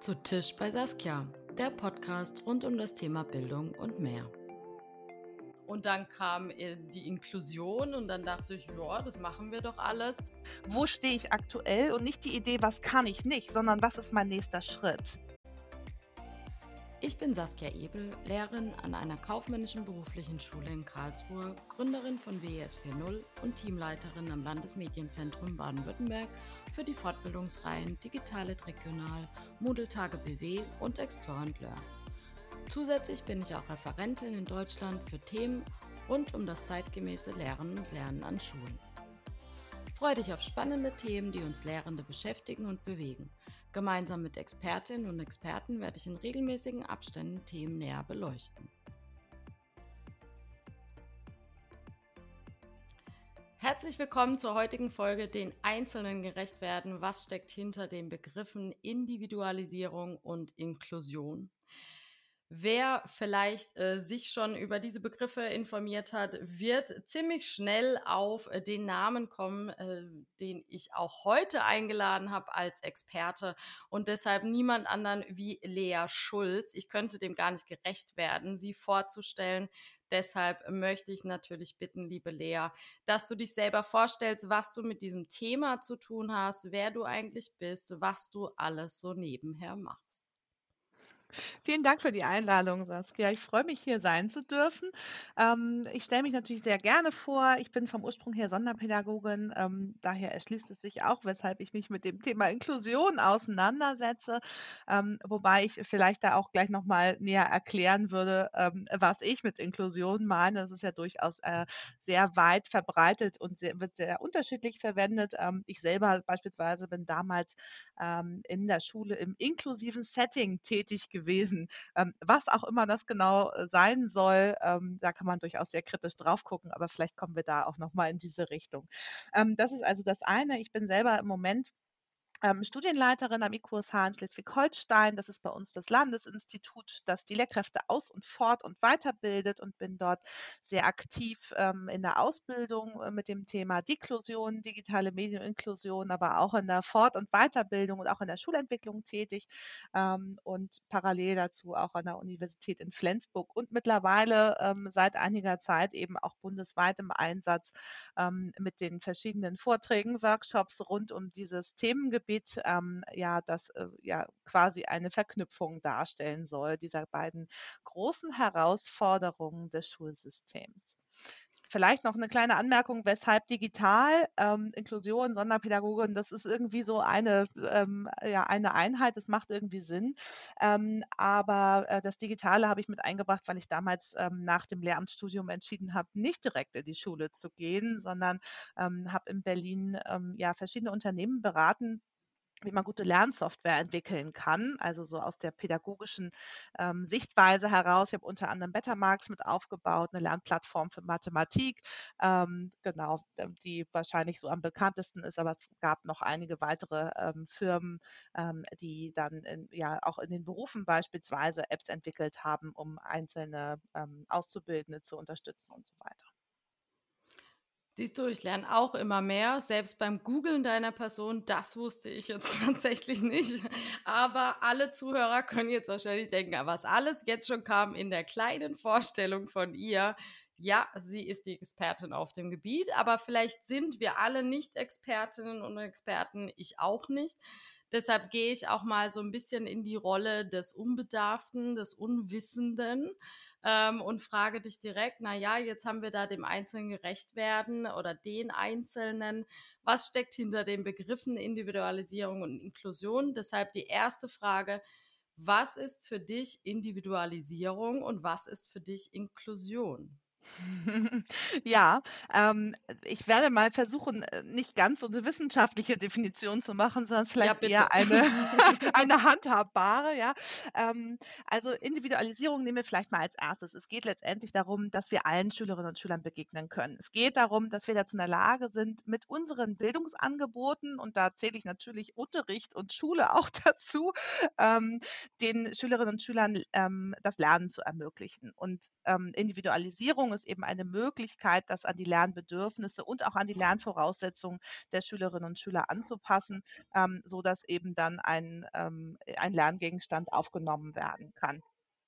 Zu Tisch bei Saskia, der Podcast rund um das Thema Bildung und mehr. Und dann kam die Inklusion und dann dachte ich, ja, das machen wir doch alles. Wo stehe ich aktuell und nicht die Idee, was kann ich nicht, sondern was ist mein nächster Schritt? Ich bin Saskia Ebel, Lehrerin an einer kaufmännischen beruflichen Schule in Karlsruhe, Gründerin von WES 4.0 und Teamleiterin am Landesmedienzentrum Baden-Württemberg für die Fortbildungsreihen Digitale Regional, Moodle-Tage BW und Explore and Learn. Zusätzlich bin ich auch Referentin in Deutschland für Themen rund um das zeitgemäße Lehren und Lernen an Schulen. Freue dich auf spannende Themen, die uns Lehrende beschäftigen und bewegen. Gemeinsam mit Expertinnen und Experten werde ich in regelmäßigen Abständen Themen näher beleuchten. Herzlich willkommen zur heutigen Folge Den Einzelnen gerecht werden. Was steckt hinter den Begriffen Individualisierung und Inklusion? Wer vielleicht sich schon über diese Begriffe informiert hat, wird ziemlich schnell auf den Namen kommen, den ich auch heute eingeladen habe als Experte und deshalb niemand anderen wie Lea Schulz. Ich könnte dem gar nicht gerecht werden, sie vorzustellen. Deshalb möchte ich natürlich bitten, liebe Lea, dass du dich selber vorstellst, was du mit diesem Thema zu tun hast, wer du eigentlich bist, was du alles so nebenher machst. Vielen Dank für die Einladung, Saskia. Ich freue mich, hier sein zu dürfen. Ich stelle mich natürlich sehr gerne vor. Ich bin vom Ursprung her Sonderpädagogin. Daher erschließt es sich auch, weshalb ich mich mit dem Thema Inklusion auseinandersetze. Wobei ich vielleicht da auch gleich noch mal näher erklären würde, was ich mit Inklusion meine. Das ist ja durchaus sehr weit verbreitet und wird sehr unterschiedlich verwendet. Ich selber beispielsweise bin damals in der Schule im inklusiven Setting tätig gewesen. Was auch immer das genau sein soll, da kann man durchaus sehr kritisch drauf gucken, aber vielleicht kommen wir da auch noch mal in diese Richtung. Das ist also das eine. Ich bin selber im Moment Studienleiterin am IQSH in Schleswig-Holstein. Das ist bei uns das Landesinstitut, das die Lehrkräfte aus und fort und weiterbildet und bin dort sehr aktiv in der Ausbildung mit dem Thema Deklusion, digitale Medieninklusion, aber auch in der Fort- und Weiterbildung und auch in der Schulentwicklung tätig und parallel dazu auch an der Universität in Flensburg und mittlerweile seit einiger Zeit eben auch bundesweit im Einsatz mit den verschiedenen Vorträgen, Workshops rund um dieses Themengebiet, ja, das ja quasi eine Verknüpfung darstellen soll, dieser beiden großen Herausforderungen des Schulsystems. Vielleicht noch eine kleine Anmerkung, weshalb digital, Inklusion, Sonderpädagogin, das ist irgendwie so ja, eine Einheit, das macht irgendwie Sinn. Aber das Digitale habe ich mit eingebracht, weil ich damals nach dem Lehramtsstudium entschieden habe, nicht direkt in die Schule zu gehen, sondern habe in Berlin ja verschiedene Unternehmen beraten, wie man gute Lernsoftware entwickeln kann, also so aus der pädagogischen Sichtweise heraus. Ich habe unter anderem Bettermarks mit aufgebaut, eine Lernplattform für Mathematik, genau, die wahrscheinlich so am bekanntesten ist, aber es gab noch einige weitere Firmen, die dann ja auch in den Berufen beispielsweise Apps entwickelt haben, um einzelne Auszubildende zu unterstützen und so weiter. Siehst du, ich lerne auch immer mehr, selbst beim Googlen deiner Person, das wusste ich jetzt tatsächlich nicht. Aber alle Zuhörer können jetzt wahrscheinlich denken, was alles jetzt schon kam in der kleinen Vorstellung von ihr. Ja, sie ist die Expertin auf dem Gebiet, aber vielleicht sind wir alle nicht Expertinnen und Experten, ich auch nicht. Deshalb gehe ich auch mal so ein bisschen in die Rolle des Unbedarften, des Unwissenden und frage dich direkt, na ja, jetzt haben wir da dem Einzelnen gerecht werden oder den Einzelnen. Was steckt hinter den Begriffen Individualisierung und Inklusion? Deshalb die erste Frage, was ist für dich Individualisierung und was ist für dich Inklusion? Ja, ich werde mal versuchen, nicht ganz so 'ne wissenschaftliche Definition zu machen, sondern Ja, vielleicht bitte. eher eine eine handhabbare, ja. Also, Individualisierung nehmen wir vielleicht mal als Erstes. Es geht letztendlich darum, dass wir allen Schülerinnen und Schülern begegnen können. Es geht darum, dass wir dazu in der Lage sind, mit unseren Bildungsangeboten, und da zähle ich natürlich Unterricht und Schule auch dazu, ähm, den Schülerinnen und Schülern das Lernen zu ermöglichen. Und Individualisierung Individualisierung ist eben eine Möglichkeit, das an die Lernbedürfnisse und auch an die Lernvoraussetzungen der Schülerinnen und Schüler anzupassen, sodass eben dann ein Lerngegenstand aufgenommen werden kann.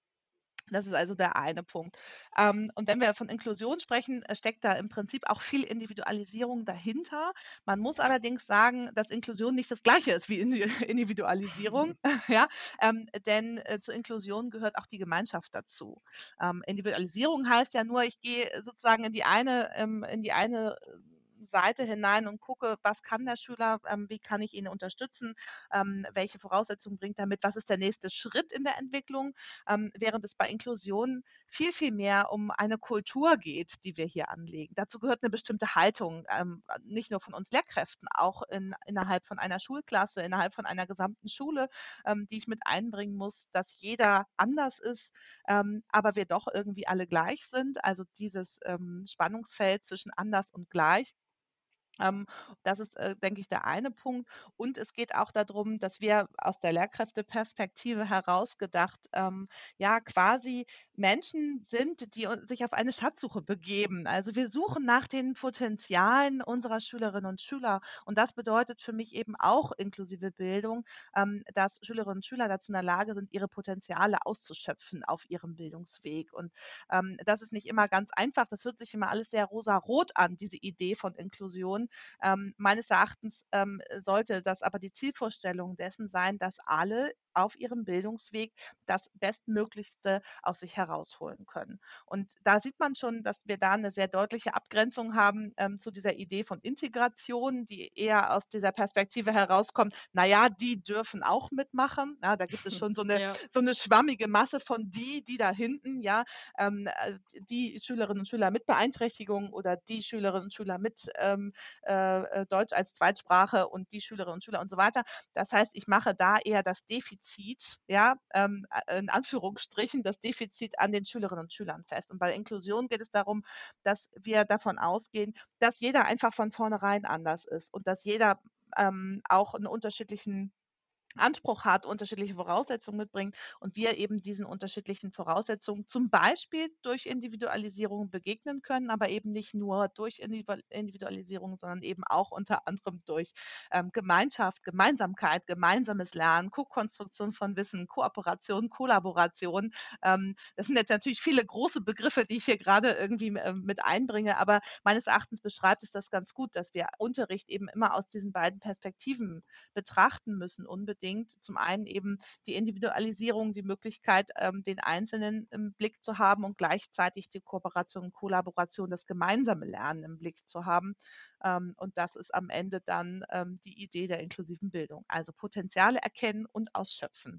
Das ist also der eine Punkt. Und wenn wir von Inklusion sprechen, steckt da im Prinzip auch viel Individualisierung dahinter. Man muss allerdings sagen, dass Inklusion nicht das Gleiche ist wie Individualisierung, ja, denn, zur Inklusion gehört auch die Gemeinschaft dazu. Individualisierung heißt ja nur, ich gehe sozusagen in die eine Seite hinein und gucke, was kann der Schüler, wie kann ich ihn unterstützen, welche Voraussetzungen bringt er mit, was ist der nächste Schritt in der Entwicklung, während es bei Inklusion viel, viel mehr um eine Kultur geht, die wir hier anlegen. Dazu gehört eine bestimmte Haltung, nicht nur von uns Lehrkräften, auch innerhalb von einer Schulklasse, innerhalb von einer gesamten Schule, die ich mit einbringen muss, dass jeder anders ist, aber wir doch irgendwie alle gleich sind. Also dieses, Spannungsfeld zwischen anders und gleich. Ähm, Das ist, denke ich, der eine Punkt. Und es geht auch darum, dass wir aus der Lehrkräfteperspektive heraus gedacht, ja, quasi Menschen sind, die sich auf eine Schatzsuche begeben. Also wir suchen nach den Potenzialen unserer Schülerinnen und Schüler. Und das bedeutet für mich eben auch inklusive Bildung, dass Schülerinnen und Schüler dazu in der Lage sind, ihre Potenziale auszuschöpfen auf ihrem Bildungsweg. Und das ist nicht immer ganz einfach. Das hört sich immer alles sehr rosarot an, diese Idee von Inklusion. Meines Erachtens sollte das aber die Zielvorstellung dessen sein, dass alle auf ihrem Bildungsweg das Bestmöglichste aus sich herausholen können. Und da sieht man schon, dass wir da eine sehr deutliche Abgrenzung haben zu dieser Idee von Integration, die eher aus dieser Perspektive herauskommt, naja, die dürfen auch mitmachen. Ja, da gibt es schon Ja. so eine schwammige Masse von die da hinten, ja, die Schülerinnen und Schüler mit Beeinträchtigung oder die Schülerinnen und Schüler mit Deutsch als Zweitsprache und die Schülerinnen und Schüler und so weiter. Das heißt, ich mache da eher das Defizit, ja, in Anführungsstrichen, das Defizit an den Schülerinnen und Schülern fest. Und bei Inklusion geht es darum, dass wir davon ausgehen, dass jeder einfach von vornherein anders ist und dass jeder auch einen unterschiedlichen Anspruch hat, unterschiedliche Voraussetzungen mitbringt und wir eben diesen unterschiedlichen Voraussetzungen zum Beispiel durch Individualisierung begegnen können, aber eben nicht nur durch Individualisierung, sondern eben auch unter anderem durch Gemeinschaft, Gemeinsamkeit, gemeinsames Lernen, Co-Konstruktion von Wissen, Kooperation, Kollaboration. Das sind jetzt natürlich viele große Begriffe, die ich hier gerade irgendwie mit einbringe, aber meines Erachtens beschreibt es das ganz gut, dass wir Unterricht eben immer aus diesen beiden Perspektiven betrachten müssen unbedingt. Zum einen eben die Individualisierung, die Möglichkeit, den Einzelnen im Blick zu haben und gleichzeitig die Kooperation und Kollaboration, das gemeinsame Lernen im Blick zu haben. Und das ist am Ende dann die Idee der inklusiven Bildung. Also Potenziale erkennen und ausschöpfen.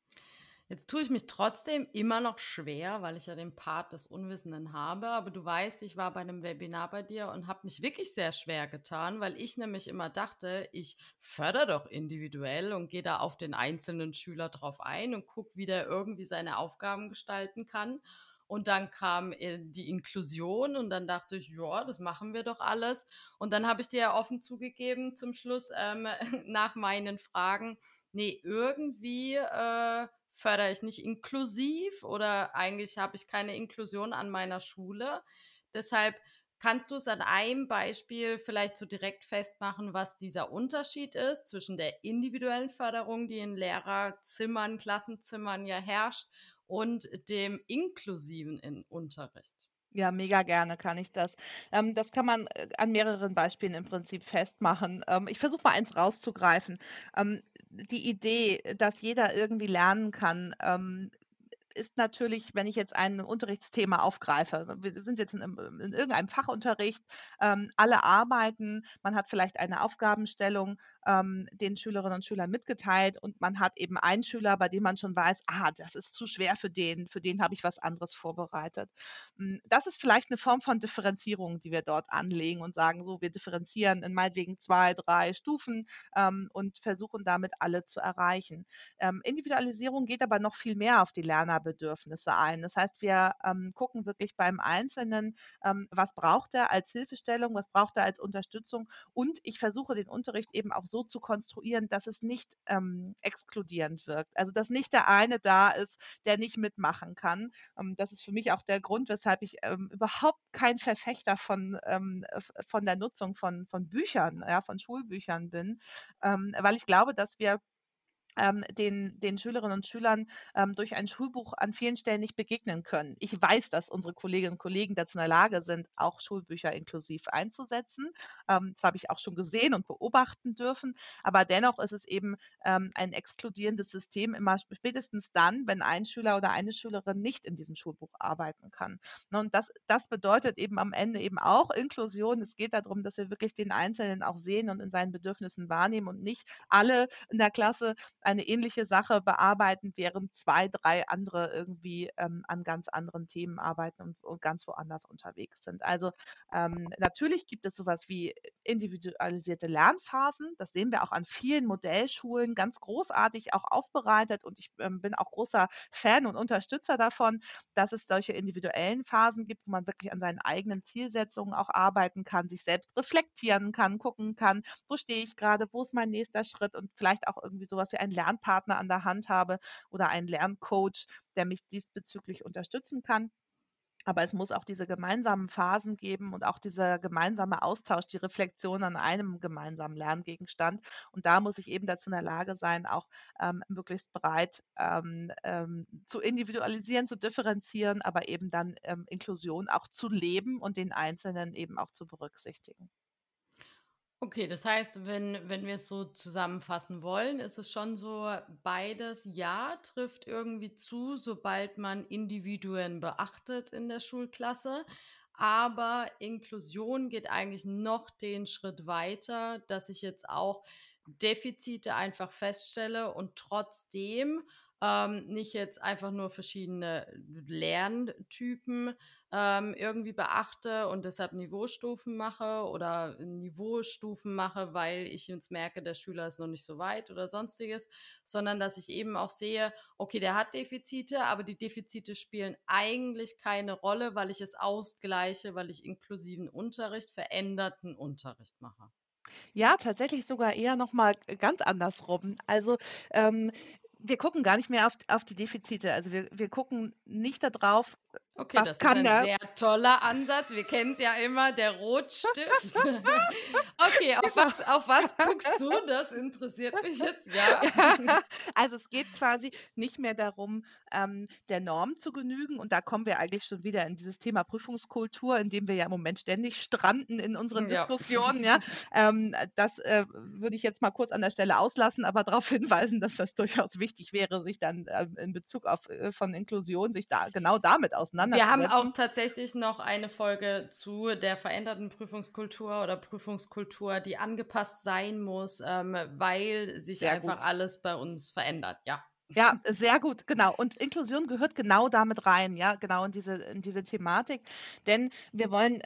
Jetzt tue ich mich trotzdem immer noch schwer, weil ich ja den Part des Unwissenden habe. Aber du weißt, ich war bei einem Webinar bei dir und habe mich wirklich sehr schwer getan, weil ich nämlich immer dachte, ich fördere doch individuell und gehe da auf den einzelnen Schüler drauf ein und gucke, wie der irgendwie seine Aufgaben gestalten kann. Und dann kam die Inklusion und dann dachte ich, ja, das machen wir doch alles. Und dann habe ich dir ja offen zugegeben zum Schluss nach meinen Fragen, nee, irgendwie fördere ich nicht inklusiv oder eigentlich habe ich keine Inklusion an meiner Schule. Deshalb kannst du es an einem Beispiel vielleicht so direkt festmachen, was dieser Unterschied ist zwischen der individuellen Förderung, die in Lehrerzimmern, Klassenzimmern ja herrscht, und dem inklusiven Unterricht. Ja, mega gerne kann ich das. Das kann man, an mehreren Beispielen im Prinzip festmachen. Ich versuche mal eins rauszugreifen. Die Idee, dass jeder irgendwie lernen kann, ist natürlich, wenn ich jetzt ein Unterrichtsthema aufgreife. Wir sind jetzt in irgendeinem Fachunterricht, alle arbeiten, man hat vielleicht eine Aufgabenstellung, den Schülerinnen und Schülern mitgeteilt und man hat eben einen Schüler, bei dem man schon weiß, das ist zu schwer für den habe ich was anderes vorbereitet. Das ist vielleicht eine Form von Differenzierung, die wir dort anlegen und sagen so, wir differenzieren in meinetwegen 2, 3 Stufen, und versuchen damit alle zu erreichen. Individualisierung geht aber noch viel mehr auf die Lernerbedürfnisse ein. Das heißt, wir gucken wirklich beim Einzelnen, was braucht er als Hilfestellung, was braucht er als Unterstützung und ich versuche den Unterricht eben auch so so zu konstruieren, dass es nicht, exkludierend wirkt. Also, dass nicht der eine da ist, der nicht mitmachen kann. Das ist für mich auch der Grund, weshalb ich, überhaupt kein Verfechter von der Nutzung von Büchern, ja, von Schulbüchern bin, weil ich glaube, dass wir den Schülerinnen und Schülern, durch ein Schulbuch an vielen Stellen nicht begegnen können. Ich weiß, dass unsere Kolleginnen und Kollegen dazu in der Lage sind, auch Schulbücher inklusiv einzusetzen. Das habe ich auch schon gesehen und beobachten dürfen, aber dennoch ist es eben, ein exkludierendes System immer spätestens dann, wenn ein Schüler oder eine Schülerin nicht in diesem Schulbuch arbeiten kann. Ne, und das bedeutet eben am Ende eben auch Inklusion. Es geht darum, dass wir wirklich den Einzelnen auch sehen und in seinen Bedürfnissen wahrnehmen und nicht alle in der Klasse eine ähnliche Sache bearbeiten, während 2, 3 andere irgendwie, an ganz anderen Themen arbeiten und ganz woanders unterwegs sind. Also, natürlich gibt es sowas wie individualisierte Lernphasen. Das sehen wir auch an vielen Modellschulen ganz großartig auch aufbereitet und ich, bin auch großer Fan und Unterstützer davon, dass es solche individuellen Phasen gibt, wo man wirklich an seinen eigenen Zielsetzungen auch arbeiten kann, sich selbst reflektieren kann, gucken kann: Wo stehe ich gerade? Wo ist mein nächster Schritt? Und vielleicht auch irgendwie sowas wie einen Lernpartner an der Hand habe oder einen Lerncoach, der mich diesbezüglich unterstützen kann. Aber es muss auch diese gemeinsamen Phasen geben und auch dieser gemeinsame Austausch, die Reflexion an einem gemeinsamen Lerngegenstand. Und da muss ich eben dazu in der Lage sein, auch, möglichst breit, zu individualisieren, zu differenzieren, aber eben dann, Inklusion auch zu leben und den Einzelnen eben auch zu berücksichtigen. Okay, das heißt, wenn wir es so zusammenfassen wollen, ist es schon so, beides ja trifft irgendwie zu, sobald man Individuen beachtet in der Schulklasse. Aber Inklusion geht eigentlich noch den Schritt weiter, dass ich jetzt auch Defizite einfach feststelle und trotzdem nicht jetzt einfach nur verschiedene Lerntypen irgendwie beachte und deshalb Niveaustufen mache oder Niveaustufen mache, weil ich jetzt merke, der Schüler ist noch nicht so weit oder Sonstiges, sondern dass ich eben auch sehe, okay, der hat Defizite, aber die Defizite spielen eigentlich keine Rolle, weil ich es ausgleiche, weil ich inklusiven Unterricht, veränderten Unterricht mache. Ja, tatsächlich sogar eher noch mal ganz andersrum. Also, ähm, wir gucken gar nicht mehr auf die Defizite. Also, wir gucken nicht da drauf, Okay, was das ist kann ein der sehr toller Ansatz. Wir kennen es ja immer, der Rotstift. Okay, genau. auf was guckst du? Das interessiert mich jetzt, ja. Ja, also, es geht quasi nicht mehr darum, der Norm zu genügen und da kommen wir eigentlich schon wieder in dieses Thema Prüfungskultur, in dem wir ja im Moment ständig stranden in unseren Ja. Diskussionen, ja. Das, würde ich jetzt mal kurz an der Stelle auslassen, aber darauf hinweisen, dass das durchaus wichtig wäre, sich dann, in Bezug auf von Inklusion sich da genau damit Wir haben auch auseinanderzusetzen. tatsächlich noch eine Folge zu der veränderten Prüfungskultur oder Prüfungskultur, die angepasst sein muss, weil sich Sehr einfach gut. alles bei uns verändert, ja. Ja, sehr gut, genau. Und Inklusion gehört genau damit rein, ja, genau in diese Thematik. Denn wir wollen,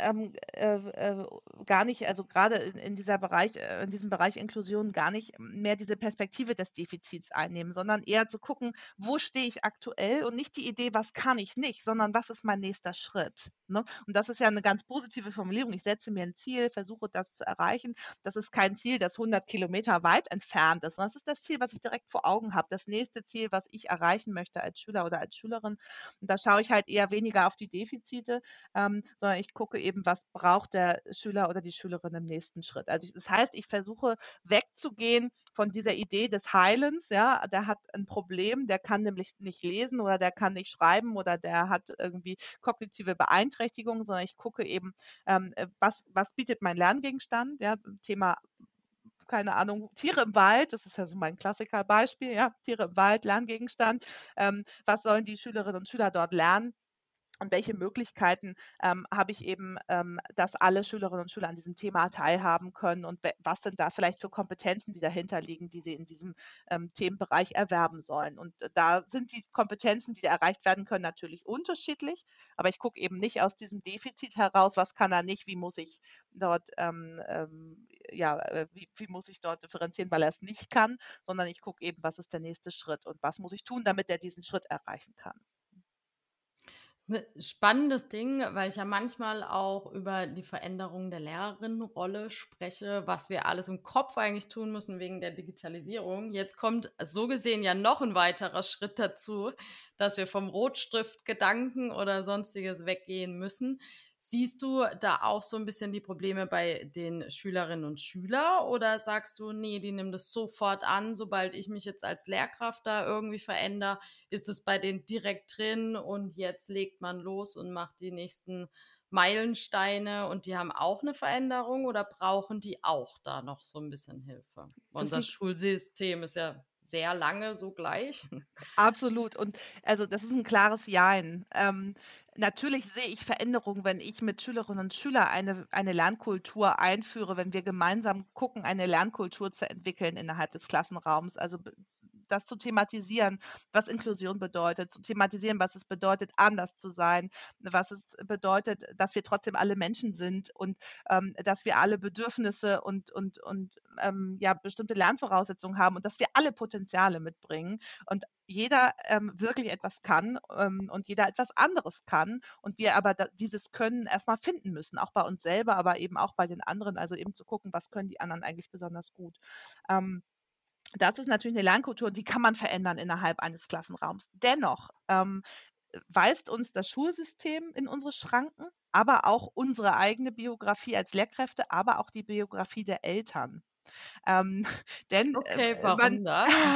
gar nicht also gerade in diesem Bereich Inklusion gar nicht mehr diese Perspektive des Defizits einnehmen, sondern eher zu gucken: „Wo stehe ich aktuell?“ Und nicht die Idee: „Was kann ich nicht?“, sondern: „Was ist mein nächster Schritt?“ Ne? Und das ist ja eine ganz positive Formulierung. Ich setze mir ein Ziel, versuche das zu erreichen. Das ist kein Ziel, das 100 Kilometer weit entfernt ist, sondern das ist das Ziel, was ich direkt vor Augen habe, das nächste Ziel, was ich erreichen möchte als Schüler oder als Schülerin. Und da schaue ich halt eher weniger auf die Defizite, sondern ich gucke eben, was braucht der Schüler oder die Schülerin im nächsten Schritt. Also, das heißt, ich versuche wegzugehen von dieser Idee des Heilens, ja, der hat ein Problem, der kann nämlich nicht lesen oder der kann nicht schreiben oder der hat irgendwie kognitive Beeinträchtigungen, sondern ich gucke eben, was bietet mein Lerngegenstand, ja, Thema, keine Ahnung, Tiere im Wald, das ist ja so mein Klassikerbeispiel, ja, Tiere im Wald, Lerngegenstand. Was sollen die Schülerinnen und Schüler dort lernen? Und welche Möglichkeiten, habe ich eben, dass alle Schülerinnen und Schüler an diesem Thema teilhaben können und was sind da vielleicht für Kompetenzen, die dahinter liegen, die sie in diesem, Themenbereich erwerben sollen. Und da sind die Kompetenzen, die da erreicht werden können, natürlich unterschiedlich, aber ich gucke eben nicht aus diesem Defizit heraus, was kann er nicht, wie muss ich dort, ja, wie muss ich dort differenzieren, weil er es nicht kann, sondern ich gucke eben, was ist der nächste Schritt und was muss ich tun, damit er diesen Schritt erreichen kann. 'Ne spannendes Ding, weil ich ja manchmal auch über die Veränderung der Lehrerinnenrolle spreche, was wir alles im Kopf eigentlich tun müssen wegen der Digitalisierung. Jetzt kommt so gesehen ja noch ein weiterer Schritt dazu, dass wir vom Rotstiftgedanken oder Sonstiges weggehen müssen. Siehst du da auch so ein bisschen die Probleme bei den Schülerinnen und Schüler oder sagst du: „Ne, die nehmen das sofort an, sobald ich mich jetzt als Lehrkraft da irgendwie verändere, ist es bei denen direkt drin und jetzt legt man los und macht die nächsten Meilensteine und die haben auch 'ne Veränderung oder brauchen die auch da noch so 'n bisschen Hilfe? Das Unser liegt Schulsystem ist ja sehr lange so gleich. absolut. Und also, das ist ein klares Jein. Natürlich sehe ich Veränderungen, wenn ich mit Schülerinnen und Schülern eine Lernkultur einführe, wenn wir gemeinsam gucken, eine Lernkultur zu entwickeln innerhalb des Klassenraums. Also, das zu thematisieren, was Inklusion bedeutet, zu thematisieren, was es bedeutet, anders zu sein, was es bedeutet, dass wir trotzdem alle Menschen sind und, dass wir alle Bedürfnisse und ja, bestimmte Lernvoraussetzungen haben und dass wir alle Potenziale mitbringen und jeder, wirklich etwas kann, und jeder etwas anderes kann und wir aber dieses Können erstmal finden müssen, auch bei uns selber, aber eben auch bei den anderen, also eben zu gucken, was können die anderen eigentlich besonders gut. Ähm, Das ist natürlich eine Lernkultur und die kann man verändern innerhalb eines Klassenraums. Dennoch, weist uns das Schulsystem in unsere Schranken, aber auch unsere eigene Biografie als Lehrkräfte, aber auch die Biografie der Eltern. Ähm, denn, Okay, man warum das?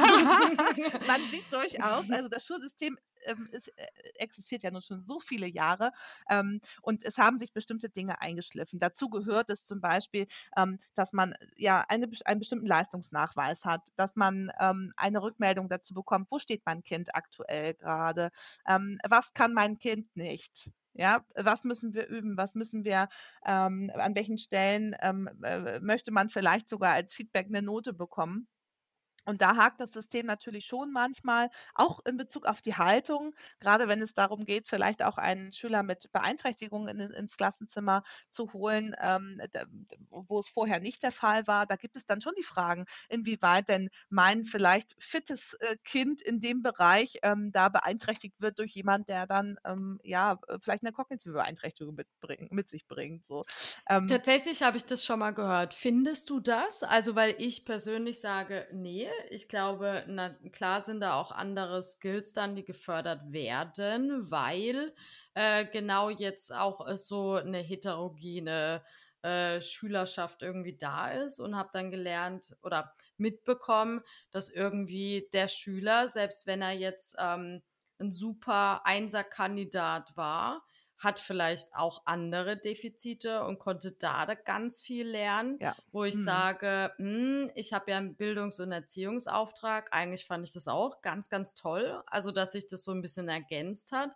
man sieht durchaus, also das Schulsystem, existiert ja nun schon so viele Jahre, und es haben sich bestimmte Dinge eingeschliffen. Dazu gehört es zum Beispiel, dass man, ja, einen bestimmten Leistungsnachweis hat, dass man, eine Rückmeldung dazu bekommt: „Wo steht mein Kind aktuell gerade? Was kann mein Kind nicht?“ Ja, was müssen wir üben? Was müssen wir an welchen Stellen, möchte man vielleicht sogar als Feedback 'ne Note bekommen? Und da hakt das System natürlich schon manchmal, auch in Bezug auf die Haltung, grade wenn es darum geht, vielleicht auch einen Schüler mit Beeinträchtigung ins Klassenzimmer zu holen, da wo es vorher nicht der Fall war. Da gibt es dann schon die Fragen, inwieweit denn mein vielleicht fittes, Kind in dem Bereich, da beeinträchtigt wird durch jemand, der dann, ja, vielleicht 'ne kognitive Beeinträchtigung mit sich bringt, so. Ähm Tatsächlich habe ich das schon mal gehört. Findest du das? Also, weil ich persönlich sage: „Ne“, ich glaube, na klar sind da auch andere Skills dann, die gefördert werden, weil, genau jetzt auch, so eine heterogene, Schülerschaft irgendwie da ist und habe dann gelernt oder mitbekommen, dass irgendwie der Schüler, selbst wenn er jetzt, 'n super Einserkandidat war, hat vielleicht auch andere Defizite und konnte da ganz viel lernen, Ja. wo ich Mhm. sage: ich habe ja 'n Bildungs und Erziehungsauftrag.“ Eigentlich fand ich das auch ganz, ganz toll, also, dass sich das so ein bisschen ergänzt hat.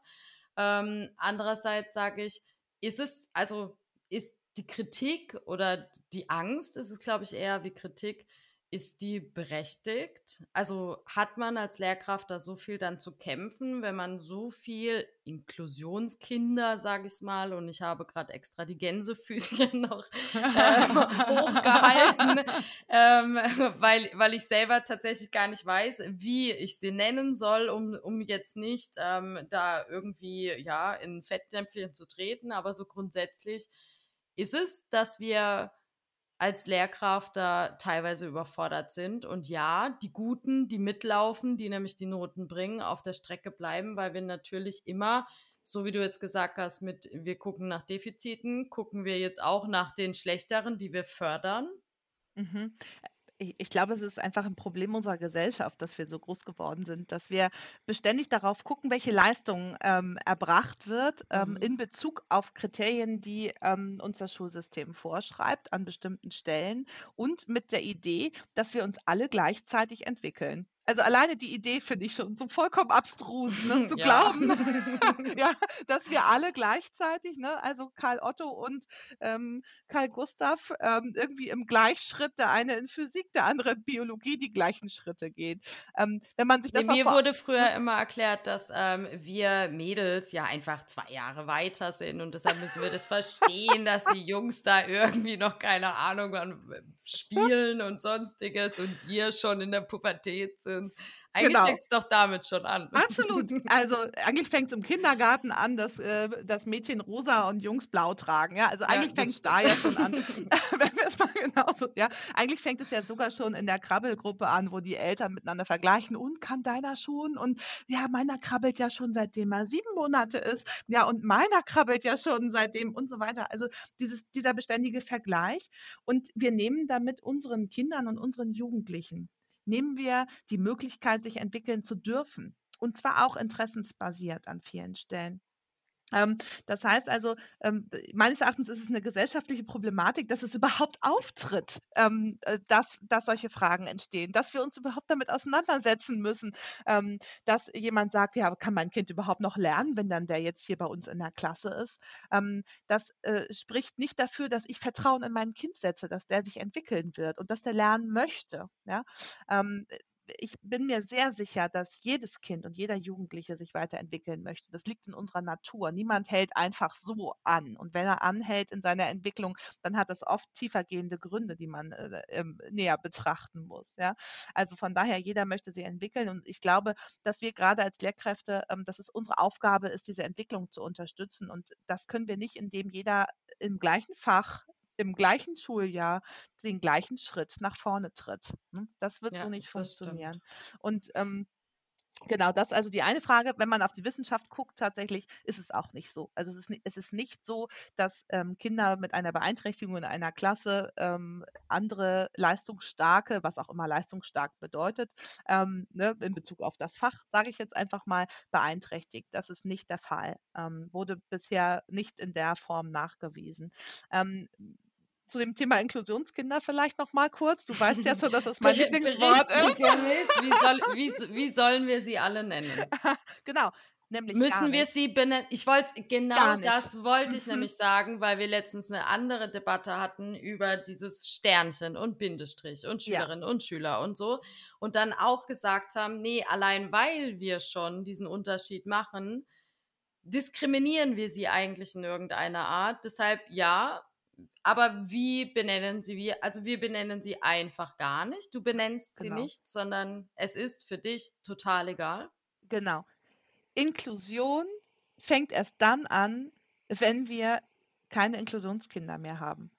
Andererseits sage ich, ist die Kritik oder die Angst ist es, glaube ich, eher wie Kritik, ist die berechtigt? Also, hat man als Lehrkraft da so viel dann zu kämpfen, wenn man so viel Inklusionskinder, sage ich's mal, und ich habe gerade extra die Gänsefüßchen noch, hochgehalten, weil ich selber tatsächlich gar nicht weiß, wie ich sie nennen soll, um jetzt nicht, da irgendwie, ja, in Fettnäpfchen zu treten. Aber so grundsätzlich ist es, dass wir als Lehrkraft da teilweise überfordert sind und ja, die Guten, die mitlaufen, die nämlich die Noten bringen, auf der Strecke bleiben, weil wir natürlich immer, so wie du jetzt gesagt hast, mit wir gucken nach Defiziten, gucken wir jetzt auch nach den Schlechteren, die wir fördern. Mhm. Ich glaube, es ist einfach ein Problem unserer Gesellschaft, dass wir so groß geworden sind, dass wir beständig darauf gucken, welche Leistung, erbracht wird, Mhm. in Bezug auf Kriterien, die, uns das Schulsystem vorschreibt an bestimmten Stellen und mit der Idee, dass wir uns alle gleichzeitig entwickeln. Also, alleine die Idee finde ich schon so vollkommen abstrus, ne, zu Ja. glauben, ja, dass wir alle gleichzeitig, ne, also Karl Otto und, Carl Gustav, irgendwie im Gleichschritt, der eine in Physik, der andere in Biologie, die gleichen Schritte geht. Wenn man sich Ne, das mal mir vor wurde ne? früher immer erklärt, dass, wir Mädels ja einfach 2 Jahre weiter sind und deshalb müssen wir das verstehen, dass die Jungs da irgendwie noch, keine Ahnung, spielen und Sonstiges und wir schon in der Pubertät sind sind. Eigentlich Genau. fängt's doch damit schon an. Absolut. Also, eigentlich fängt's im Kindergarten an, dass Mädchen rosa und Jungs blau tragen, ja? Also, Ja, eigentlich das fängt's da stimmt. ja schon an, wenn wir's mal genauso ja, eigentlich fängt es ja sogar schon in der Krabbelgruppe an, wo die Eltern miteinander vergleichen: „Und, kann deiner schon?“ Und: „Ja, meiner krabbelt ja schon, seitdem er 7 Monate ist. Ja, und meiner krabbelt ja schon seitdem“ und so weiter. Also, dieser beständige Vergleich. Und wir nehmen damit unseren Kindern und unseren Jugendlichen nehmen wir die Möglichkeit, sich entwickeln zu dürfen. Und zwar auch interessensbasiert an vielen Stellen. Das heißt also, meines Erachtens ist es 'ne gesellschaftliche Problematik, dass es überhaupt auftritt, dass solche Fragen entstehen, dass wir uns überhaupt damit auseinandersetzen müssen, dass jemand sagt: „Ja, kann mein Kind überhaupt noch lernen, wenn dann der jetzt hier bei uns in der Klasse ist?“ Das spricht nicht dafür, dass ich Vertrauen in mein Kind setze, dass der sich entwickeln wird und dass der lernen möchte, ja? Ähm, Ich bin mir sehr sicher, dass jedes Kind und jeder Jugendliche sich weiterentwickeln möchte. Das liegt in unserer Natur. Niemand hält einfach so an. Und wenn er anhält in seiner Entwicklung, dann hat das oft tiefergehende Gründe, die man, näher betrachten muss, ja? Also, von daher, jeder möchte sich entwickeln und ich glaube, dass wir grade als Lehrkräfte dass es unsere Aufgabe ist, diese Entwicklung zu unterstützen und das können wir nicht, indem jeder im gleichen Fach, im gleichen Schuljahr den gleichen Schritt nach vorne tritt, ne? Das wird so Ja, nicht das stimmt. funktionieren. Und, genau, das also die eine Frage. Wenn man auf die Wissenschaft guckt, tatsächlich ist es auch nicht so. Also, es ist nicht so, dass, Kinder mit einer Beeinträchtigung in einer Klasse, andere leistungsstarke, was auch immer leistungsstark bedeutet, ne, in Bezug auf das Fach, sage ich jetzt einfach mal, beeinträchtigt. Das ist nicht der Fall. Wurde bisher nicht in der Form nachgewiesen. Ähm, zu dem Thema Inklusionskinder vielleicht noch mal kurz. Du weißt ja schon, dass das mein Lieblingswort ist. Berichtige mich, wie sollen wir sie alle nennen? Genau, nämlich gar Müssen wir nicht. sie benennen? Genau Gar nicht. das wollte ich Mhm. nämlich sagen, weil wir letztens 'ne andere Debatte hatten über dieses Sternchen und Bindestrich und Ja, Schülerinnen und Schüler und so und dann auch gesagt haben: „Ne, allein weil wir schon diesen Unterschied machen, diskriminieren wir sie eigentlich in irgendeiner Art. Deshalb ja, aber wie benennen sie wir? Also, wir benennen sie einfach gar nicht. Du benennst sie genau, nicht, sondern es ist für dich total egal?“ genau. Inklusion fängt erst dann an, wenn wir keine Inklusionskinder mehr haben.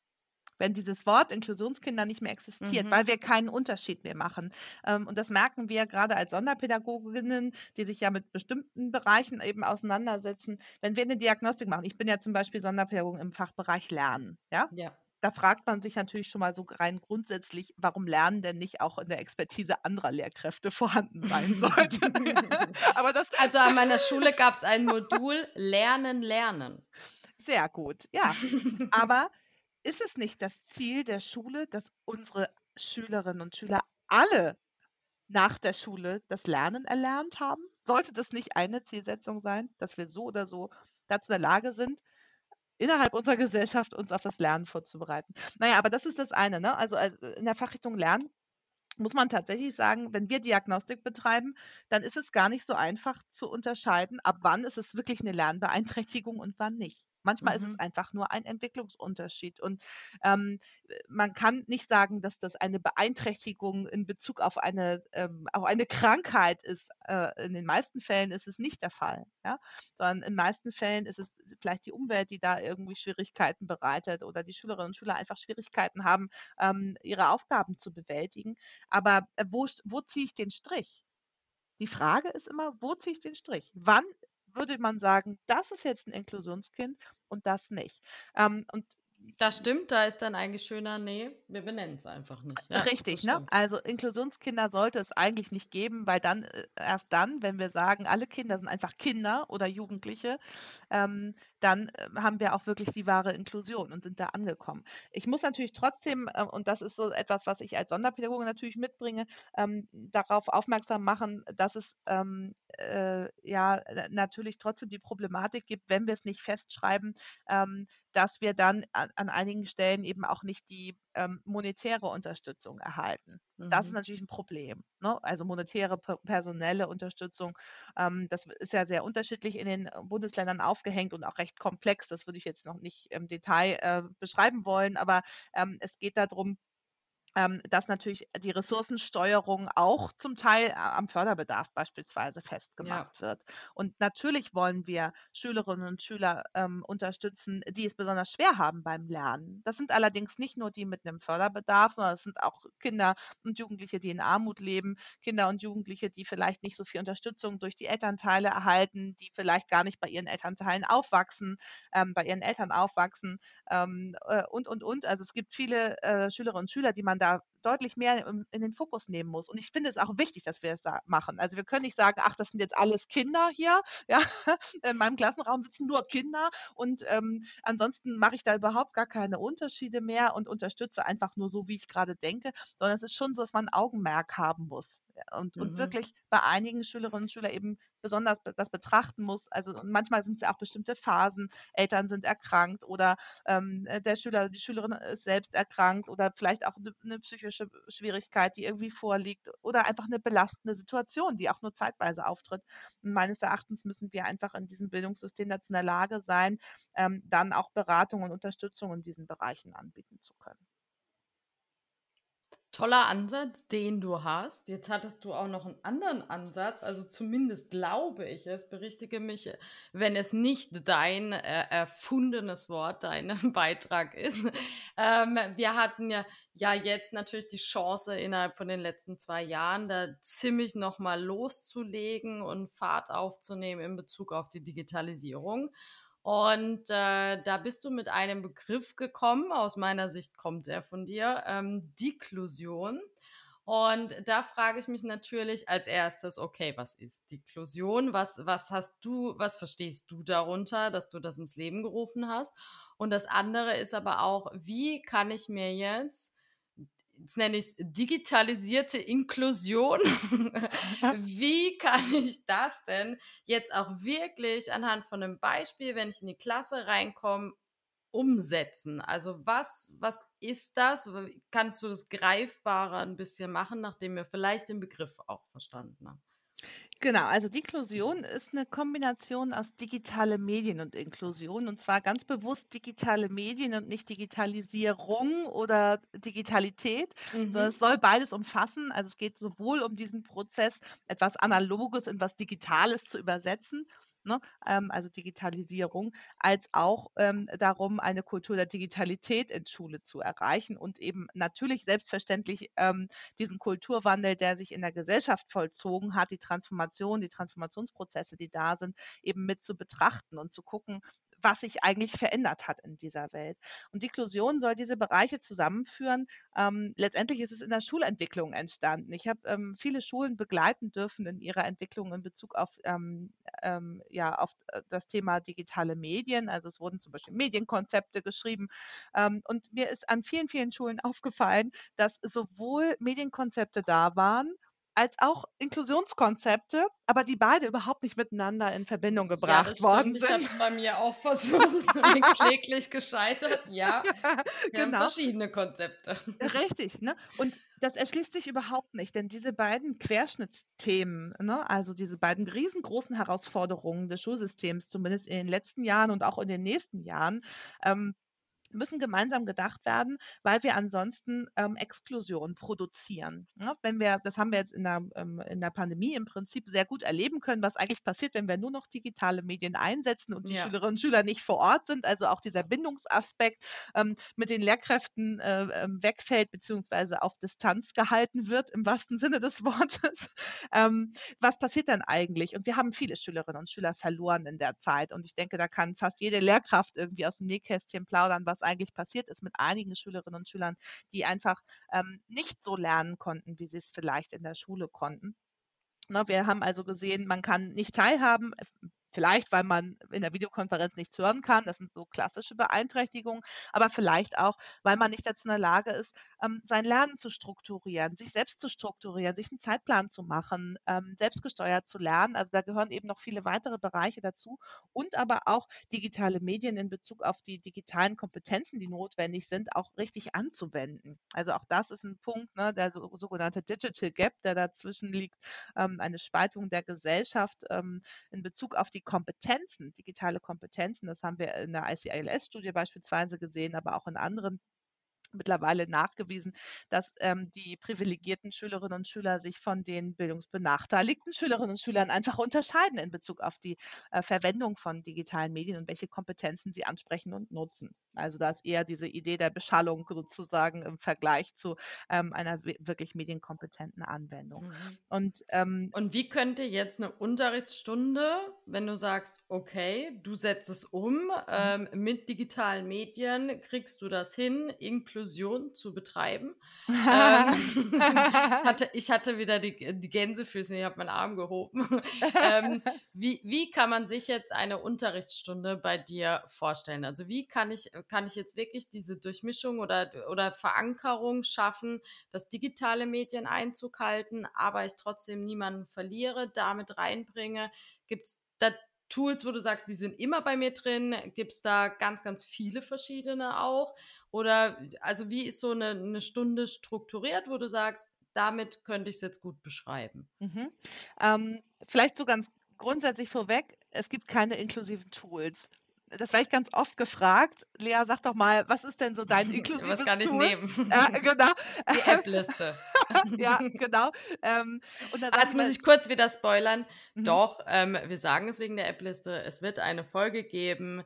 Wenn dieses Wort Inklusionskinder nicht mehr existiert, Mhm. weil wir keinen Unterschied mehr machen. Und das merken wir grade als Sonderpädagoginnen, die sich ja mit bestimmten Bereichen eben auseinandersetzen. Wenn wir 'ne Diagnostik machen ich bin ja zum Beispiel Sonderpädagogin im Fachbereich Lernen, ja? Ja. Da fragt man sich natürlich schon mal so rein grundsätzlich, warum Lernen denn nicht auch in der Expertise anderer Lehrkräfte vorhanden sein sollte. Aber das Also, an meiner Schule gab's ein Modul Lernen, Lernen. sehr gut, ja. Aber ist es nicht das Ziel der Schule, dass unsere Schülerinnen und Schüler alle nach der Schule das Lernen erlernt haben? Sollte das nicht eine Zielsetzung sein, dass wir so oder so dazu in der Lage sind, innerhalb unserer Gesellschaft uns auf das Lernen vorzubereiten? Na ja, aber das ist das eine, ne? Also, in der Fachrichtung Lernen muss man tatsächlich sagen, wenn wir Diagnostik betreiben, dann ist es gar nicht so einfach zu unterscheiden, ab wann ist es wirklich 'ne Lernbeeinträchtigung und wann nicht. Manchmal ist es Mhm, einfach nur ein Entwicklungsunterschied und, man kann nicht sagen, dass das eine Beeinträchtigung in Bezug auf eine Krankheit ist. In den meisten Fällen ist es nicht der Fall, ja? Sondern in meisten Fällen ist es vielleicht die Umwelt, die da irgendwie Schwierigkeiten bereitet oder die Schülerinnen und Schüler einfach Schwierigkeiten haben, ihre Aufgaben zu bewältigen. Aber, wo ziehe ich den Strich? Die Frage ist immer, wo ziehe ich den Strich? Wann würde man sagen: „Das ist jetzt 'n Inklusionskind und das nicht?“ Und das stimmt, da ist dann eigentlich schöner: „Ne, wir benennen's einfach nicht.“ Ja, das richtig, ne? stimmt. Also, Inklusionskinder sollte es eigentlich nicht geben, weil dann erst dann, wenn wir sagen, alle Kinder sind einfach Kinder oder Jugendliche, dann, haben wir auch wirklich die wahre Inklusion und sind da angekommen. Ich muss natürlich trotzdem, und das ist so etwas, was ich als Sonderpädagogin natürlich mitbringe, darauf aufmerksam machen, dass es, ja, natürlich trotzdem die Problematik gibt, wenn wir es nicht festschreiben, dass wir dann an einigen Stellen eben auch nicht die, monetäre Unterstützung erhalten. Das ist Mhm. natürlich 'n Problem, ne? Also, monetäre personelle Unterstützung, das ist ja sehr unterschiedlich in den, Bundesländern aufgehängt und auch recht komplex. Das würde ich jetzt noch nicht im Detail, beschreiben wollen, aber, es geht da drum, dass natürlich die Ressourcensteuerung auch zum Teil am Förderbedarf beispielsweise Ja. festgemacht wird. Und natürlich wollen wir Schülerinnen und Schüler, unterstützen, die es besonders schwer haben beim Lernen. Das sind allerdings nicht nur die mit einem Förderbedarf, sondern es sind auch Kinder und Jugendliche, die in Armut leben, Kinder und Jugendliche, die vielleicht nicht so viel Unterstützung durch die Elternteile erhalten, die vielleicht gar nicht bei ihren Elternteilen aufwachsen, bei ihren Eltern aufwachsen, und. Also, es gibt viele, Schülerinnen und Schüler, die man da deutlich mehr in den Fokus nehmen muss. Und ich finde es auch wichtig, dass wir es da machen. Also, wir können nicht sagen: „Ach, das sind jetzt alles Kinder hier“, ja? In meinem Klassenraum sitzen nur Kinder und, ansonsten mache ich da überhaupt gar keine Unterschiede mehr und unterstütze einfach nur so, wie ich grade denke, sondern es ist schon so, dass man 'n Augenmerk haben muss, ja, und Mhm. wirklich bei einigen Schülerinnen und Schüler eben besonders das betrachten muss. Also, und manchmal sind's ja auch bestimmte Phasen. Eltern sind erkrankt oder der Schüler, die Schülerin ist selbst erkrankt oder vielleicht auch eine psychische Schwierigkeit, die irgendwie vorliegt oder einfach eine belastende Situation, die auch nur zeitweise auftritt. Und meines Erachtens müssen wir einfach in diesem Bildungssystem dazu in der Lage sein, dann auch Beratung und Unterstützung in diesen Bereichen anbieten zu können. Toller Ansatz, den du hast. Jetzt hattest du auch noch einen anderen Ansatz, also zumindest glaube ich es, berichtige mich, wenn es nicht dein, erfundenes Wort, dein Beitrag ist. Wir hatten ja jetzt natürlich die Chance, innerhalb von den letzten 2 Jahren da ziemlich noch mal loszulegen und Fahrt aufzunehmen in Bezug auf die Digitalisierung. Und, da bist du mit einem Begriff gekommen, aus meiner Sicht kommt er von dir, Dikklusion. Und da frage ich mich natürlich als Erstes: „Okay, was ist Dikklusion? Was verstehst du darunter, dass du das ins Leben gerufen hast?“ Und das andere ist aber auch: Wie kann ich mir jetzt nenne ich's digitalisierte Inklusion. Wie kann ich das denn jetzt auch wirklich anhand von 'nem Beispiel, wenn ich in die Klasse reinkomme, umsetzen? Also, was ist das? Kannst du das greifbarer 'n bisschen machen, nachdem wir vielleicht den Begriff auch verstanden haben? Genau, also Deklusion ist eine Kombination aus digitale Medien und Inklusion, und zwar ganz bewusst digitale Medien und nicht Digitalisierung oder Digitalität, sondern Mhm. es soll beides umfassen. Also, es geht sowohl um diesen Prozess, etwas Analoges in was Digitales zu übersetzen, ne, also Digitalisierung, als auch, darum, eine Kultur der Digitalität in Schule zu erreichen und eben natürlich selbstverständlich, diesen Kulturwandel, der sich in der Gesellschaft vollzogen hat, die Transformationsprozesse, die da sind, eben mit zu betrachten und zu gucken, was sich eigentlich verändert hat in dieser Welt. Und Inklusion soll diese Bereiche zusammenführen. Letztendlich ist es in der Schulentwicklung entstanden. Ich habe viele Schulen begleiten dürfen in ihrer Entwicklung in Bezug auf, ja, auf das Thema digitale Medien. Also es wurden zum Beispiel Medienkonzepte geschrieben. Und mir ist an vielen, vielen Schulen aufgefallen, dass sowohl Medienkonzepte da waren, als auch Inklusionskonzepte, aber die beide überhaupt nicht miteinander in Verbindung Ja, gebracht das stimmt. worden Ich habe sind. es bei mir auch versucht und bin kläglich gescheitert. Ja, Ja, wir haben genau, verschiedene Konzepte. richtig, ne? Und das erschließt sich überhaupt nicht, denn diese beiden Querschnittsthemen, ne, also diese beiden riesengroßen Herausforderungen des Schulsystems, zumindest in den letzten Jahren und auch in den nächsten Jahren, ähm, müssen gemeinsam gedacht werden, weil wir ansonsten, Exklusion produzieren, ne? Wenn wir das haben wir jetzt in der Pandemie im Prinzip sehr gut erleben können, was eigentlich passiert, wenn wir nur noch digitale Medien einsetzen und die Ja. Schülerinnen und Schüler nicht vor Ort sind. Also, auch dieser Bindungsaspekt, mit den Lehrkräften, wegfällt beziehungsweise auf Distanz gehalten wird im wahrsten Sinne des Wortes. Was passiert dann eigentlich? Und wir haben viele Schülerinnen und Schüler verloren in der Zeit. Und ich denke, da kann fast jede Lehrkraft irgendwie aus dem Nähkästchen plaudern, was eigentlich passiert ist mit einigen Schülerinnen und Schülern, die einfach, nicht so lernen konnten, wie sie es vielleicht in der Schule konnten. Ne, wir haben also gesehen, man kann nicht teilhaben, vielleicht, weil man in der Videokonferenz nichts hören kann. Das sind so klassische Beeinträchtigungen, aber vielleicht auch, weil man nicht dazu in der Lage ist, sein Lernen zu strukturieren, sich selbst zu strukturieren, sich einen Zeitplan zu machen, selbstgesteuert zu lernen. Also, da gehören eben noch viele weitere Bereiche dazu und aber auch digitale Medien in Bezug auf die digitalen Kompetenzen, die notwendig sind, auch richtig anzuwenden. Also, auch das ist ein Punkt, ne, der sogenannte Digital Gap, der dazwischen liegt, eine Spaltung der Gesellschaft, in Bezug auf die Kompetenzen, digitale Kompetenzen. Das haben wir in der ICILS-Studie beispielsweise gesehen, aber auch in anderen mittlerweile nachgewiesen, dass, die privilegierten Schülerinnen und Schüler sich von den bildungsbenachteiligten Schülerinnen und Schülern einfach unterscheiden in Bezug auf die, Verwendung von digitalen Medien und welche Kompetenzen sie ansprechen und nutzen. Also, da ist eher diese Idee der Beschallung sozusagen im Vergleich zu, einer wirklich medienkompetenten Anwendung. Mhm. Und, Und wie könnte jetzt eine Unterrichtsstunde, wenn du sagst: „Okay, du setzt es um, mhm. mit digitalen Medien kriegst du das hin, Inklusion zu betreiben?“ Ähm, ich hatte wieder die Gänsefüße, ich habe meinen Arm gehoben. Wie kann man sich jetzt eine Unterrichtsstunde bei dir vorstellen? Also, wie kann ich jetzt wirklich diese Durchmischung oder Verankerung schaffen, dass digitale Medien Einzug halten, aber ich trotzdem niemanden verliere, damit reinbringe? Gibt's da Tools, wo du sagst, die sind immer bei mir drin? Gibt's da ganz, ganz viele verschiedene auch? Oder also, wie ist so eine Stunde strukturiert, wo du sagst: „Damit könnte ich es jetzt gut beschreiben?“ Mhm. Vielleicht so ganz grundsätzlich vorweg, es gibt keine inklusiven Tools. Das werde ich ganz oft gefragt: „Lea, sag doch mal, was ist denn so dein Was inklusives kann ich Tool?“ nehmen? Genau. Die App-Liste. Ja, genau. Und dann Ah, sage jetzt ich muss mal ich kurz wieder spoilern. mhm. Doch, wir sagen es wegen der App-Liste. Es wird eine Folge geben,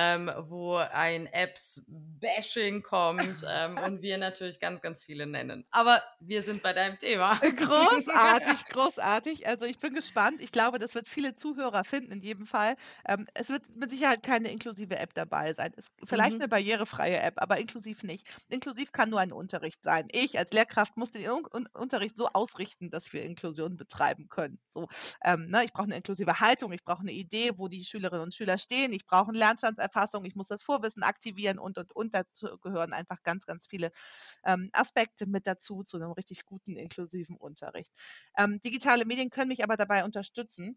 wo ein Apps-Bashing kommt, und wir natürlich ganz, ganz viele nennen. Aber wir sind bei deinem Thema. Großartig, großartig. Also, ich bin gespannt. Ich glaube, das wird viele Zuhörer finden in jedem Fall. Es wird mit Sicherheit keine inklusive App dabei sein. Es vielleicht Mhm, eine barrierefreie App, aber inklusiv nicht. Inklusiv kann nur ein Unterricht sein. Ich als Lehrkraft muss den Unterricht so ausrichten, dass wir Inklusion betreiben können. So, ne, ich brauche eine inklusive Haltung, ich brauche eine Idee, wo die Schülerinnen und Schüler stehen. Ich brauche 'ne Lernstandserfassung, ich muss das Vorwissen aktivieren und. Dazu gehören einfach ganz, ganz viele Aspekte mit dazu, zu einem richtig guten inklusiven Unterricht. Digitale Medien können mich aber dabei unterstützen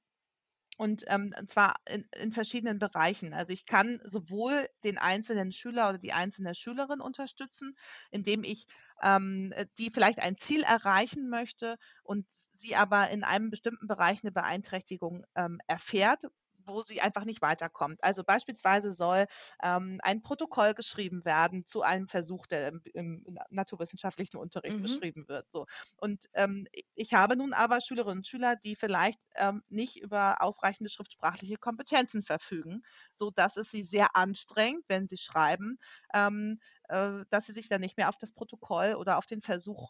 und zwar in verschiedenen Bereichen. Also, ich kann sowohl den einzelnen Schüler oder die einzelne Schülerin unterstützen, indem ich, die vielleicht ein Ziel erreichen möchte und sie aber in einem bestimmten Bereich eine Beeinträchtigung, erfährt, wo sie einfach nicht weiterkommt. Also, beispielsweise soll, ein Protokoll geschrieben werden zu einem Versuch, der im naturwissenschaftlichen Unterricht mhm. beschrieben wird, so. Und, ich habe nun aber Schülerinnen und Schüler, die vielleicht, nicht über ausreichende schriftsprachliche Kompetenzen verfügen, sodass es sie sehr anstrengt, wenn sie schreiben, dass sie sich dann nicht mehr auf das Protokoll oder auf den Versuch,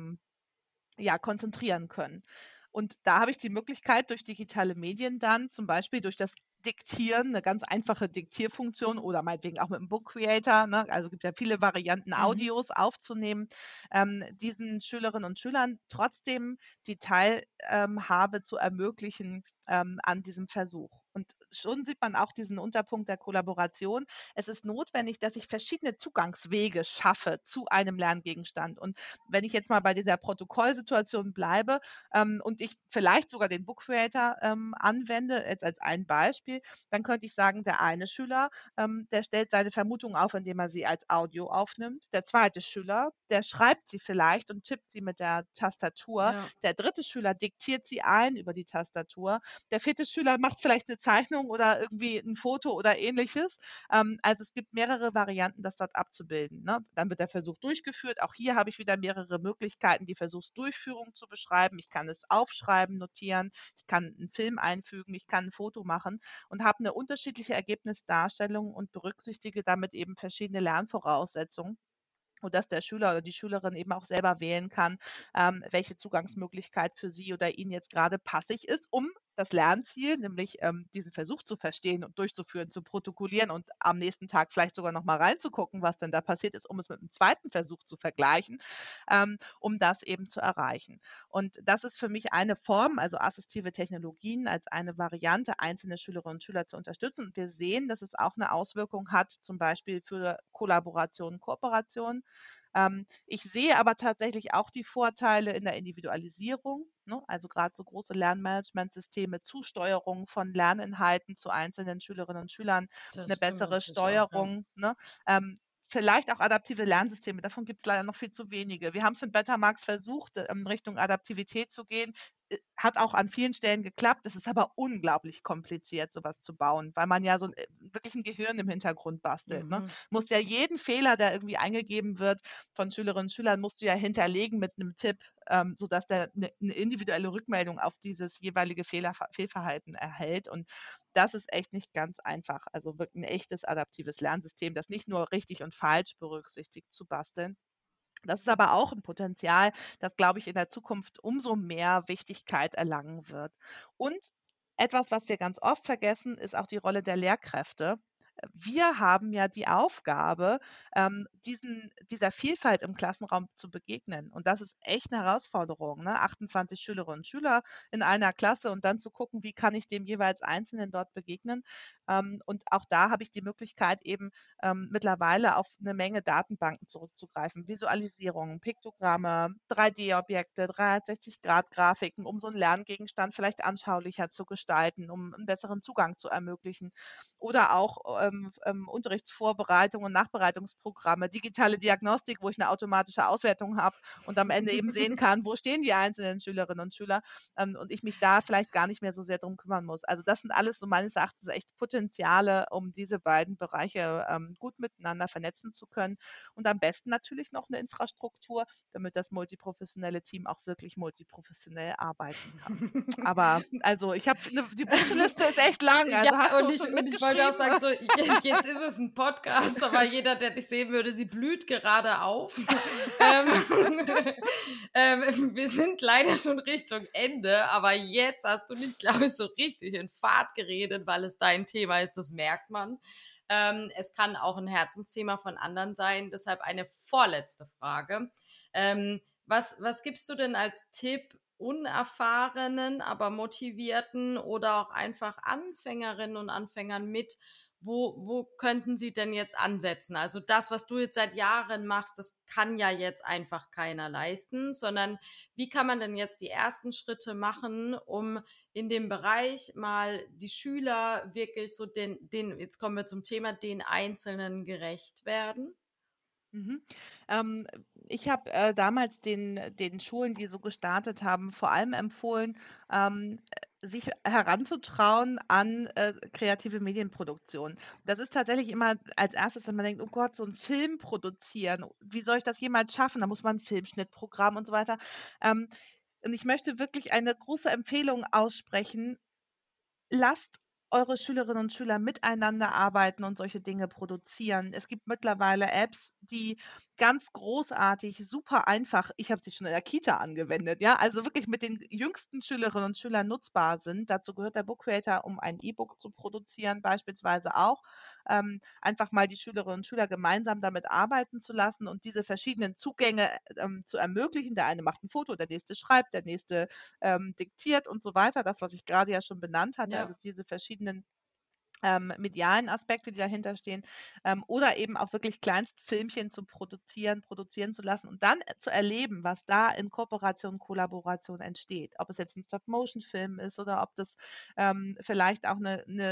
ja, konzentrieren können. Und da habe ich die Möglichkeit, durch digitale Medien dann, zum Beispiel durch das Diktieren, eine ganz einfache Diktierfunktion oder meinetwegen auch mit 'm Book Creator, ne? Also, gibt ja viele Varianten, Mhm. Audios aufzunehmen, diesen Schülerinnen und Schülern trotzdem die Teilhabe zu ermöglichen, an diesem Versuch. Und schon sieht man auch diesen Unterpunkt der Kollaboration. Es ist notwendig, dass ich verschiedene Zugangswege schaffe zu einem Lerngegenstand. Und wenn ich jetzt mal bei dieser Protokollsituation bleibe, und ich vielleicht sogar den Book Creator, anwende, jetzt als ein Beispiel, dann könnte ich sagen, der eine Schüler, der stellt seine Vermutung auf, indem er sie als Audio aufnimmt. Der zweite Schüler, der schreibt sie vielleicht und tippt sie mit der Tastatur. Ja, Der dritte Schüler diktiert sie ein über die Tastatur. Der vierte Schüler macht vielleicht eine Zeichnung oder irgendwie ein Foto oder Ähnliches. Also, es gibt mehrere Varianten, das dort abzubilden, ne? Dann wird der Versuch durchgeführt. Auch hier habe ich wieder mehrere Möglichkeiten, die Versuchsdurchführung zu beschreiben. Ich kann es aufschreiben, notieren, ich kann 'n Film einfügen, ich kann 'n Foto machen und habe 'ne unterschiedliche Ergebnisdarstellung und berücksichtige damit eben verschiedene Lernvoraussetzungen, sodass der Schüler oder die Schülerin eben auch selber wählen kann, welche Zugangsmöglichkeit für sie oder ihn jetzt gerade passig ist, um das Lernziel, nämlich, diesen Versuch zu verstehen und durchzuführen, zu protokollieren und am nächsten Tag vielleicht sogar noch mal reinzugucken, was denn da passiert ist, um es mit dem zweiten Versuch zu vergleichen, um das eben zu erreichen. Und das ist für mich eine Form, also assistive Technologien als eine Variante, einzelne Schülerinnen und Schüler zu unterstützen. Und wir sehen, dass es auch eine Auswirkung hat, zum Beispiel für Kollaboration, Kooperation. Ich sehe aber tatsächlich auch die Vorteile in der Individualisierung, ne? Also gerade so große Lernmanagementsysteme, Zusteuerung von Lerninhalten zu einzelnen Schülerinnen und Schülern, das eine stimmt bessere natürlich auch, ja. Steuerung, ne? Vielleicht auch adaptive Lernsysteme, davon gibt es leider noch viel zu wenige. Wir haben es mit Betamax versucht, Richtung Adaptivität zu gehen, hat auch an vielen Stellen geklappt. Es ist aber unglaublich kompliziert, sowas zu bauen, weil man ja so 'n wirklich 'n Gehirn im Hintergrund bastelt, ne? Mhm. Musst ja jeden Fehler, der irgendwie eingegeben wird von Schülerinnen und Schülern, musst du ja hinterlegen mit 'nem Tipp, sodass der 'ne individuelle Rückmeldung auf dieses jeweilige Fehlverhalten erhält. Und das ist echt nicht ganz einfach. Also, wirk 'n echtes adaptives Lernsystem, das nicht nur richtig und falsch berücksichtigt, zu basteln. Das ist aber auch 'n Potenzial, das, glaube ich, in der Zukunft umso mehr Wichtigkeit erlangen wird. Und etwas, was wir ganz oft vergessen, ist auch die Rolle der Lehrkräfte. Wir haben ja die Aufgabe, dieser Vielfalt im Klassenraum zu begegnen. Und das ist echt 'ne Herausforderung, ne? 28 Schülerinnen und Schüler in einer Klasse und dann zu gucken, wie kann ich dem jeweils Einzelnen dort begegnen? Und auch da habe ich die Möglichkeit, eben mittlerweile auf eine Menge Datenbanken zurückzugreifen, Visualisierungen, Piktogramme, 3D-Objekte, 360-Grad-Grafiken, um so 'n Lerngegenstand vielleicht anschaulicher zu gestalten, um 'n besseren Zugang zu ermöglichen. Oder auch, Unterrichtsvorbereitung und Nachbereitungsprogramme, digitale Diagnostik, wo ich 'ne automatische Auswertung habe und am Ende eben sehen kann, wo stehen die einzelnen Schülerinnen und Schüler, und ich mich da vielleicht gar nicht mehr so sehr drum kümmern muss. Also, das sind alles so meines Erachtens echt Potenziale, um diese beiden Bereiche, gut miteinander vernetzen zu können. Und am besten natürlich noch 'ne Infrastruktur, damit das multiprofessionelle Team auch wirklich multiprofessionell arbeiten kann. Aber also, ich habe die Wunschliste ist echt lang. Ja, Also, hast und du ich schon und ich wollte auch mitgeschrieben? sagen, so, jetzt ist es 'n Podcast, aber jeder, der dich sehen würde, sie blüht gerade auf. Ähm, wir sind leider schon Richtung Ende, aber jetzt hast du dich, glaube ich, so richtig in Fahrt geredet, weil es dein Thema ist, das merkt man. Es kann auch 'n Herzensthema von anderen sein, deshalb eine vorletzte Frage. Was gibst du denn als Tipp unerfahrenen, aber motivierten oder auch einfach Anfängerinnen und Anfängern mit? Wo könnten sie denn jetzt ansetzen? Also, das, was du jetzt seit Jahren machst, das kann ja jetzt einfach keiner leisten, sondern wie kann man denn jetzt die ersten Schritte machen, um in dem Bereich mal die Schüler wirklich so den jetzt kommen wir zum Thema, den Einzelnen gerecht werden? Mhm. Ähm, ich habe, damals den Schulen, die so gestartet haben, vor allem empfohlen, sich heranzutrauen an, kreative Medienproduktion. Das ist tatsächlich immer als Erstes, wenn man denkt: „Oh Gott, so 'n Film produzieren, wie soll ich das jemals schaffen?“ Da muss man 'n Filmschnittprogramm und so weiter. Ähm, und ich möchte wirklich eine große Empfehlung aussprechen: Lasst eure Schülerinnen und Schüler miteinander arbeiten und solche Dinge produzieren. Es gibt mittlerweile Apps, die ganz großartig, super einfach ich habe sie schon in der Kita angewendet, ja, also wirklich mit den jüngsten Schülerinnen und Schülern nutzbar sind. Dazu gehört der Book Creator, um ein E-Book zu produzieren beispielsweise auch. Einfach mal die Schülerinnen und Schüler gemeinsam damit arbeiten zu lassen und diese verschiedenen Zugänge, zu ermöglichen. Der eine macht 'n Foto, der nächste schreibt, der nächste diktiert und so weiter. Das, was ich gerade ja schon benannt hatte, also Ja. diese verschiedenen medialen Aspekte, die dahinterstehen, oder eben auch wirklich Kleinstfilmchen zu produzieren zu lassen und dann zu erleben, was da in Kooperation, Kollaboration entsteht. Ob es jetzt 'n Stop-Motion-Film ist oder ob das, vielleicht auch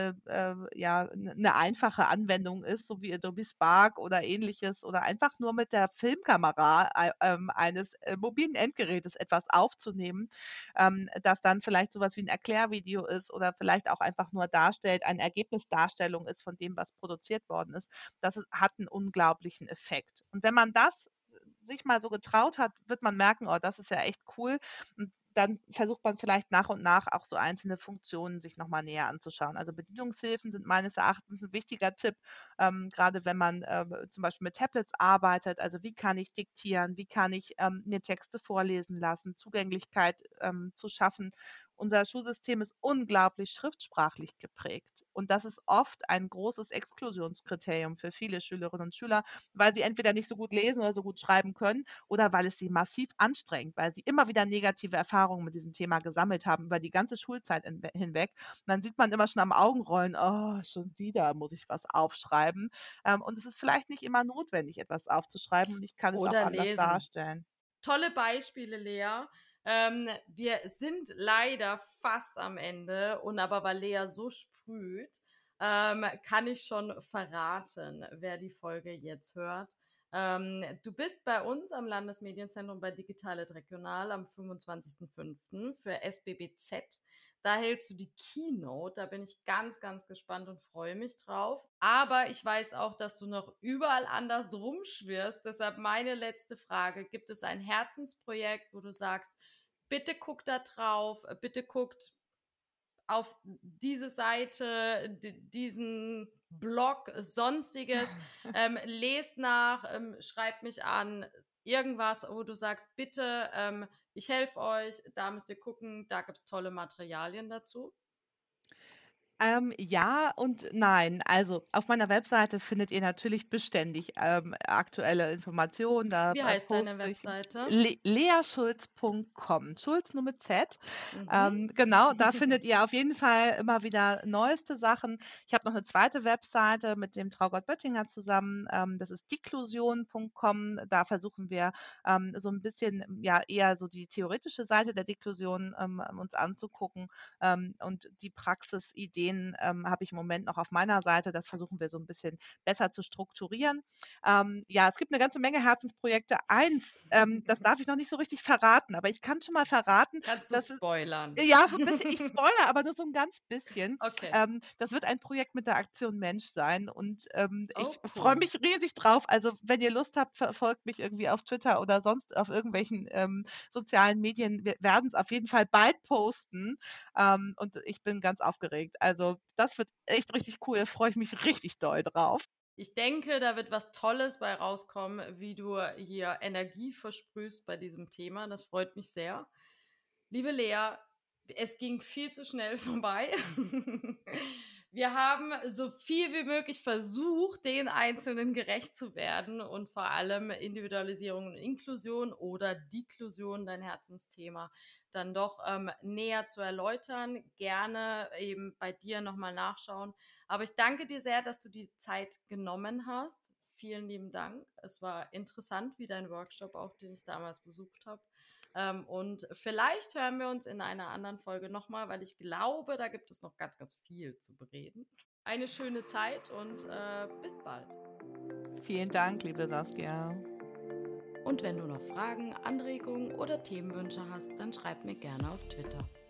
'ne einfache Anwendung ist, so wie Adobe Spark oder Ähnliches oder einfach nur mit der Filmkamera eines, mobilen Endgerätes etwas aufzunehmen, das dann vielleicht so was wie 'n Erklärvideo ist oder vielleicht auch einfach nur darstellt eine Ergebnisdarstellung ist von dem, was produziert worden ist. Das hat 'n unglaublichen Effekt. Und wenn man das sich mal so getraut hat, wird man merken: „Oh, das ist ja echt cool.“ Und dann versucht man vielleicht nach und nach auch so einzelne Funktionen sich noch mal näher anzuschauen. Also, Bedienungshilfen sind meines Erachtens 'n wichtiger Tipp, grade wenn man, zum Beispiel mit Tablets arbeitet. Also, wie kann ich diktieren? Wie kann ich, mir Texte vorlesen lassen? Zugänglichkeit, zu schaffen. Unser Schulsystem ist unglaublich schriftsprachlich geprägt und das ist oft ein großes Exklusionskriterium für viele Schülerinnen und Schüler, weil sie entweder nicht so gut lesen oder so gut schreiben können oder weil es sie massiv anstrengt, weil sie immer wieder negative Erfahrungen mit diesem Thema gesammelt haben über die ganze Schulzeit hinweg. Und dann sieht man immer schon am Augenrollen: „Oh, schon wieder muss ich was aufschreiben.“ Und es ist vielleicht nicht immer notwendig, etwas aufzuschreiben und ich kann es auch Oder anders lesen. darstellen. Tolle Beispiele, Lea. Wir sind leider fast am Ende und aber weil Lea so sprüht, kann ich schon verraten, wer die Folge jetzt hört. Du bist bei uns am Landesmedienzentrum bei Digitale Regional am 25.05. für SBBZ. Da hältst du die Keynote. Da bin ich ganz, ganz gespannt und freue mich drauf. Aber ich weiß auch, dass du noch überall anders rumschwirrst. Deshalb meine letzte Frage. Gibt es ein Herzensprojekt, wo du sagst, bitte guckt da drauf, bitte guckt auf diese Seite, diesen Blog, Sonstiges, lest nach, schreibt mich an, irgendwas, wo du sagst, bitte, ich helfe euch, da müsst ihr gucken, da gibt's tolle Materialien dazu. Ja und nein. Also, auf meiner Webseite findet ihr natürlich beständig, aktuelle Informationen. Da, Wie heißt deine poste ich Webseite? leaschulz.com. Schulz nur mit Z. Mhm. Genau, da findet ihr auf jeden Fall immer wieder neueste Sachen. Ich habe noch eine zweite Webseite mit dem Traugott Böttinger zusammen. Das ist diklusion.com. Da versuchen wir, so ein bisschen, ja, eher so die theoretische Seite der Deklusion, uns anzugucken. Und die Praxisideen, habe ich im Moment noch auf meiner Seite. Das versuchen wir so ein bisschen besser zu strukturieren. Ja, es gibt eine ganze Menge Herzensprojekte. Eins, das darf ich noch nicht so richtig verraten, aber ich kann schon mal verraten, Kannst du dass es spoilern? ja, so 'n bisschen, ich spoilere aber nur so 'n ganz bisschen. Okay. Das wird ein Projekt mit der Aktion Mensch sein und, ich Oh, freue cool. mich riesig drauf. Also, wenn ihr Lust habt, verfolgt mich irgendwie auf Twitter oder sonst auf irgendwelchen, sozialen Medien. Wir werden's auf jeden Fall bald posten, und ich bin ganz aufgeregt. Also, das wird echt richtig cool, freue ich mich richtig doll drauf. Ich denke, da wird was Tolles bei rauskommen, wie du hier Energie versprühst bei diesem Thema. Das freut mich sehr. Liebe Lea, es ging viel zu schnell vorbei. Wir haben so viel wie möglich versucht, den Einzelnen gerecht zu werden und vor allem Individualisierung und Inklusion oder Deklusion, dein Herzensthema, dann doch näher zu erläutern. Gerne eben bei dir nochmal nachschauen. Aber ich danke dir sehr, dass du die Zeit genommen hast. Vielen lieben Dank. Es war interessant, wie dein Workshop auch, den ich damals besucht habe. Und vielleicht hören wir uns in einer anderen Folge nochmal, weil ich glaube, da gibt es noch ganz, ganz viel zu bereden. Eine schöne Zeit und bis bald. Vielen Dank, liebe Saskia. Und wenn du noch Fragen, Anregungen oder Themenwünsche hast, dann schreib mir gerne auf Twitter.